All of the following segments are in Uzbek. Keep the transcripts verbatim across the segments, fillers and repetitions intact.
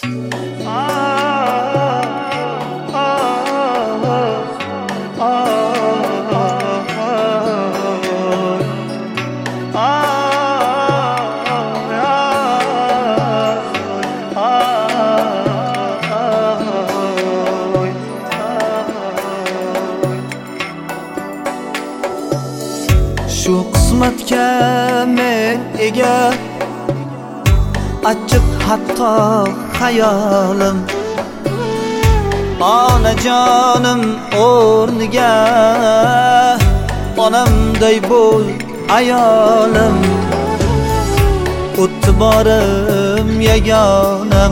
Shu qismatga men ega, achchiq hatto hayolim. Onajonim o'rniga onamday bo'l ayolim. O'ttiborim yagonam,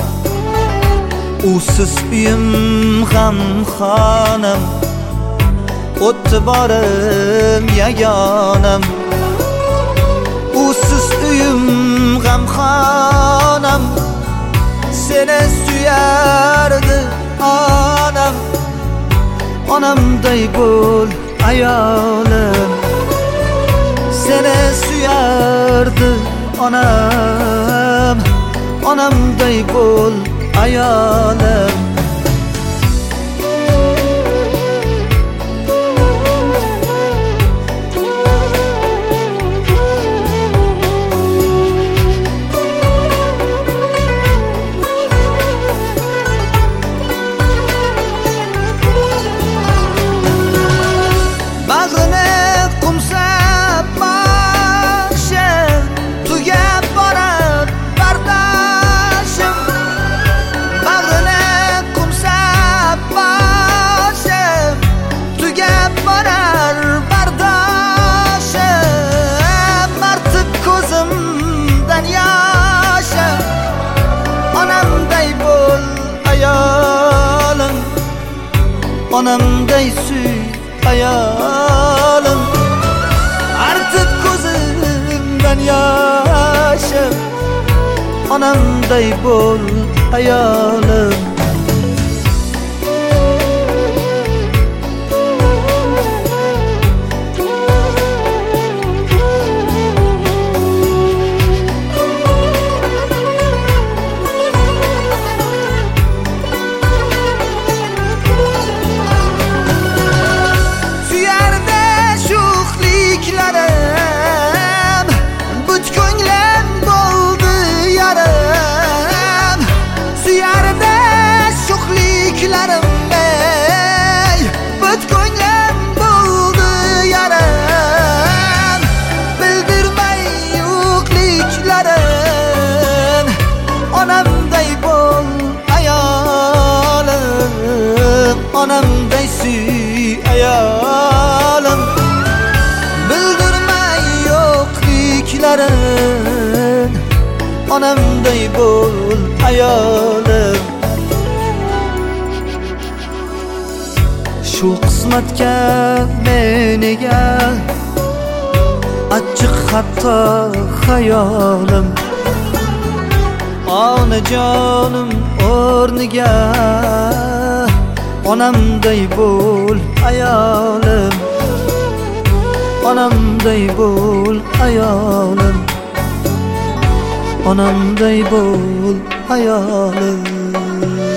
usiz uyim ham xonam. O'ttiborim yagonam, usiz uyim ham xonam. Seni suyardi onam, onamday bo'l ayolim. Seni suyardi onam, onamday bo'l ayolim. Onamday suy ayolim, artib ko'zimdan yoshim. Onamday bo'l ayolim. Onamday suy ayolim, bildirmay yo'qliklarin. Onamday bo'l ayolim. Shu qismatga men ega, achchiq hatto hayolim. Onajonim o'rniga onamday bo'l ayolim. Onamday bo'l ayolim. Onamday bo'l ayolim.